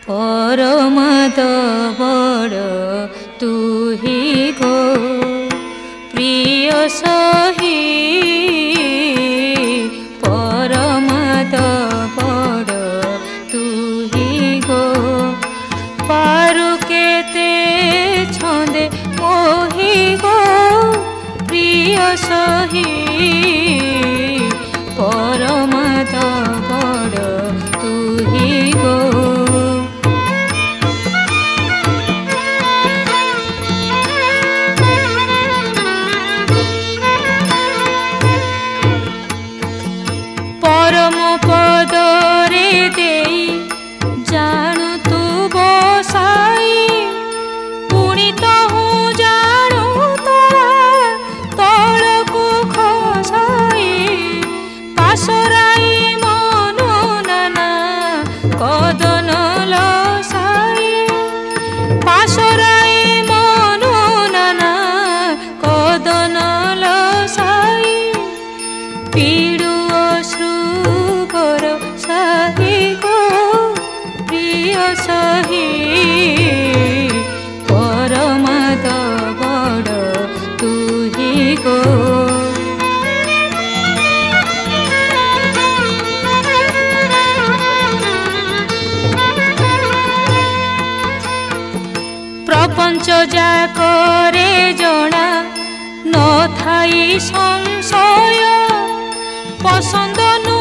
পরমাদ বড় তুহি গো প্রিয় সহি পরমাদ বড় তুহি গো পারু কেতে ছন্দে মোহি গো প্রিয় সহি পরমাদ বড় তুহি গো পরম পদরে দেই জাণু তু বসাই পুଣି তহু জাণୁ তଳକୁ ଖସାଇ ପାଶରାଇ ମନୁ ନାନା କଦନ ଲସାଇ ପାଶରାଇ ମନୁ ନାନା କଦନ ଲସାଇ ପୀଡ଼ୁ ଅଶ୍ରୁବର ସାହି ଗো প্রিয় সহি পরমাদ বড় তুহি গো প্রপঞ্চ যাকরে জনা নথাই সংশয় পছন্দ